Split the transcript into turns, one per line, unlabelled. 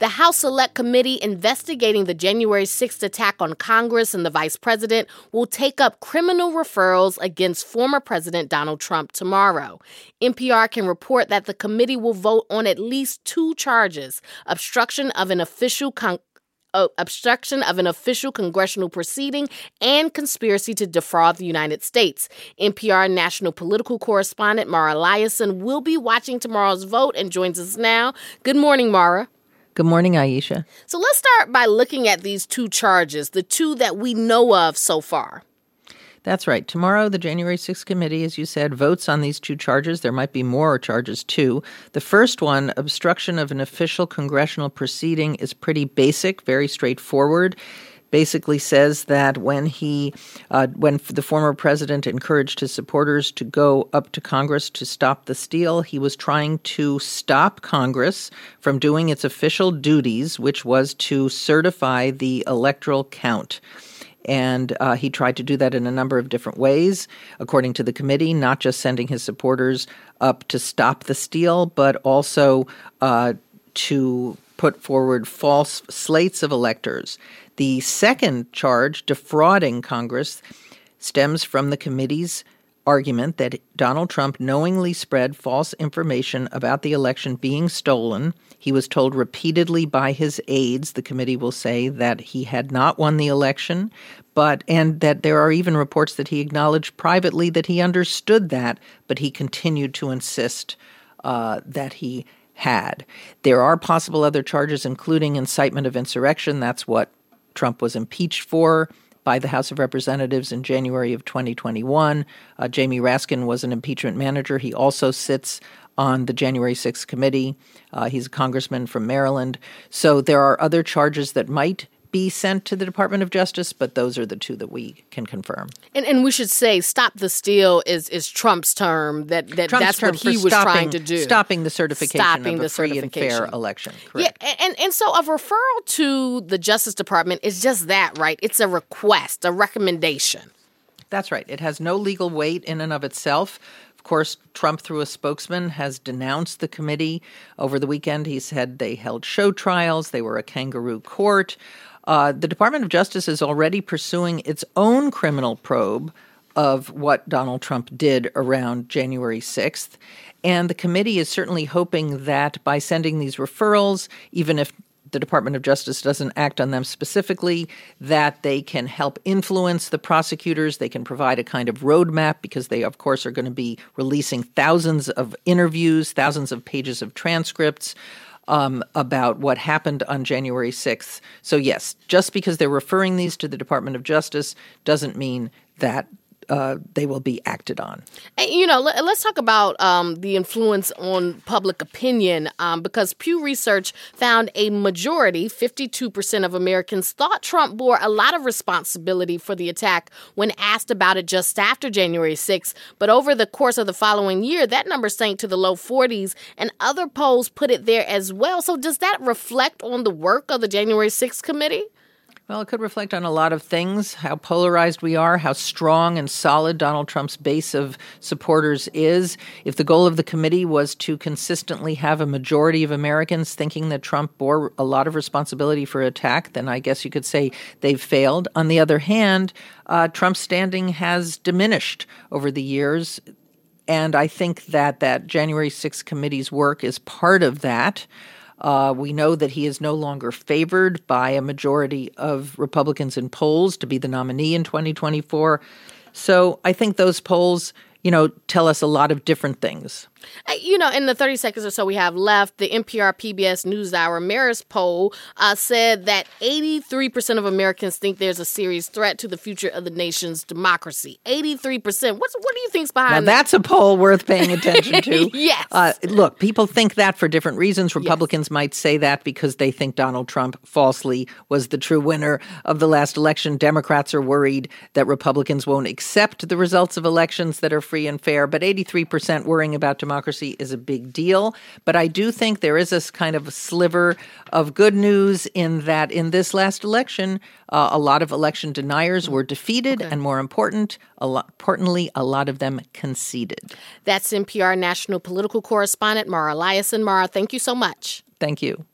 The House Select Committee investigating the January 6th attack on Congress and the vice president will take up criminal referrals against former President Donald Trump tomorrow. NPR can report that the committee will vote on at least two charges: obstruction of an official congressional proceeding and conspiracy to defraud the United States. NPR national political correspondent Mara Liasson will be watching tomorrow's vote and joins us now. Good morning, Mara.
Good morning, Aisha.
So let's start by looking at these two charges, the two that we know of so far.
That's right. Tomorrow, the January 6th committee, as you said, votes on these two charges. There might be more charges, too. The first one, obstruction of an official congressional proceeding, is pretty basic, very straightforward. Basically says that when the former president encouraged his supporters to go up to Congress to stop the steal, he was trying to stop Congress from doing its official duties, which was to certify the electoral count. And he tried to do that in a number of different ways, according to the committee, not just sending his supporters up to stop the steal, but also to put forward false slates of electors. The second charge, defrauding Congress, stems from the committee's argument that Donald Trump knowingly spread false information about the election being stolen. He was told repeatedly by his aides, the committee will say, that he had not won the election, and that there are even reports that he acknowledged privately that he understood that, but he continued to insist that he had. There are possible other charges, including incitement of insurrection. That's what Trump was impeached for by the House of Representatives in January of 2021. Jamie Raskin was an impeachment manager. He also sits on the January 6th committee. He's a congressman from Maryland. So there are other charges that might be sent to the Department of Justice, but those are the two that we can confirm.
And we should say stop the steal is Trump's term. That's what he was trying to do.
Stopping the certification of a free and fair election. Correct.
Yeah, and so a referral to the Justice Department is just that, right? It's a request, a recommendation.
That's right. It has no legal weight in and of itself. Of course, Trump, through a spokesman, has denounced the committee. Over the weekend, he said they held show trials. They were a kangaroo court. The Department of Justice is already pursuing its own criminal probe of what Donald Trump did around January 6th. And the committee is certainly hoping that by sending these referrals, even if the Department of Justice doesn't act on them specifically, that they can help influence the prosecutors. They can provide a kind of roadmap because they, of course, are going to be releasing thousands of interviews, thousands of pages of transcripts about what happened on January 6th. So yes, just because they're referring these to the Department of Justice doesn't mean that they will be acted on.
And, let's talk about the influence on public opinion, because Pew Research found a majority, 52% of Americans, thought Trump bore a lot of responsibility for the attack when asked about it just after January 6th. But over the course of the following year, that number sank to the low 40s, and other polls put it there as well. So does that reflect on the work of the January 6th committee?
Well, it could reflect on a lot of things, how polarized we are, how strong and solid Donald Trump's base of supporters is. If the goal of the committee was to consistently have a majority of Americans thinking that Trump bore a lot of responsibility for attack, then I guess you could say they've failed. On the other hand, Trump's standing has diminished over the years, and I think that January 6th committee's work is part of that. We know that he is no longer favored by a majority of Republicans in polls to be the nominee in 2024. So I think those polls, tell us a lot of different things.
In the 30 seconds or so we have left, the NPR PBS NewsHour Marist poll said that 83% of Americans think there's a serious threat to the future of the nation's democracy. 83%. What do you think's behind
that? Now, that's a poll worth paying attention to.
Yes.
Look, people think that for different reasons. Republicans might say that because they think Donald Trump falsely was the true winner of the last election. Democrats are worried that Republicans won't accept the results of elections that are free and fair. But 83% worrying about democracy is a big deal. But I do think there is this kind of sliver of good news in that in this last election, a lot of election deniers were defeated, and more importantly, a lot of them conceded.
That's NPR national political correspondent Mara Liasson. Mara, thank you so much.
Thank you.